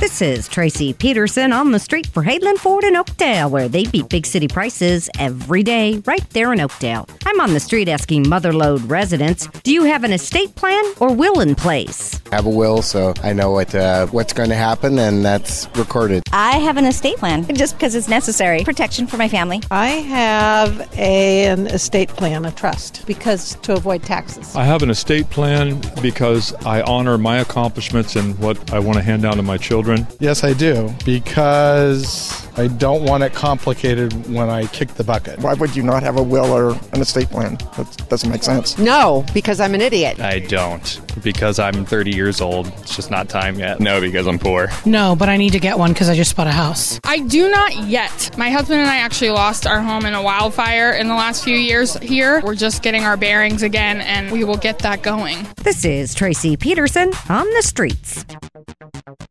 This is Tracy Peterson on the street for Hayland Ford in Oakdale, where they beat big city prices every day right there in Oakdale. I'm on the street asking Motherlode residents, do you have an estate plan or will in place? I have a will, so I know what's going to happen, and that's recorded. I have an estate plan, just because it's necessary. Protection for my family. I have an estate plan, a trust, because to avoid taxes. I have an estate plan because I honor my accomplishments and what I want to hand down to my children. Yes, I do, because I don't want it complicated when I kick the bucket. Why would you not have a will or an estate plan? That doesn't make sense. No, because I'm an idiot. I don't, because I'm 30 years old. It's just not time yet. No, because I'm poor. No, but I need to get one because I just bought a house. I do not yet. My husband and I actually lost our home in a wildfire in the last few years here. We're just getting our bearings again, and we will get that going. This is Tracy Peterson on the streets.